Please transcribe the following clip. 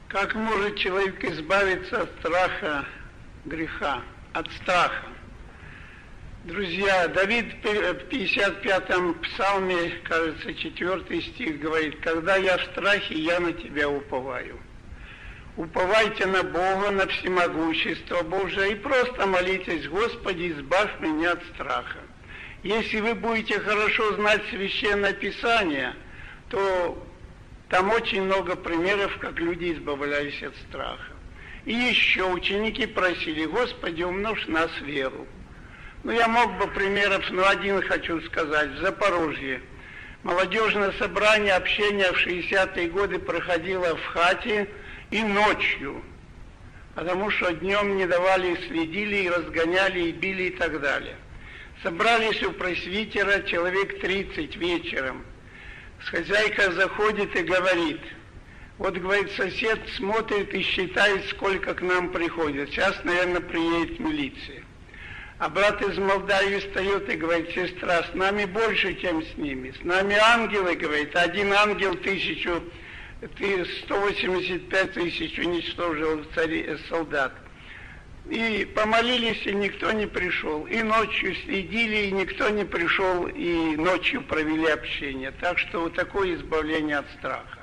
Как может человек избавиться от страха греха, от страха? Друзья, Давид в 55-м псалме, кажется, 4 стих говорит: «Когда я в страхе, я на тебя уповаю». Уповайте на Бога, на всемогущество Божие и просто молитесь: «Господи, избавь меня от страха». Если вы будете хорошо знать Священное Писание, то там очень много примеров, как люди избавлялись от страха. И еще ученики просили: «Господи, умножь в нас веру». Я мог бы примеров, но один хочу сказать. В Запорожье молодежное собрание, общение в 60-е годы проходило в хате и ночью, потому что днем не давали, следили, и разгоняли, и били, и так далее. Собрались у пресвитера человек 30 вечером. Хозяйка заходит и говорит: вот, говорит, сосед смотрит и считает, сколько к нам приходит. Сейчас, наверное, приедет милиция. А брат из Молдавии встает и говорит: сестра, с нами больше, чем с ними. С нами ангелы, говорит, один ангел 185 тысяч уничтожил солдат. И помолились, и никто не пришел. И ночью следили, и никто не пришел, и ночью провели общение. Так что вот такое избавление от страха.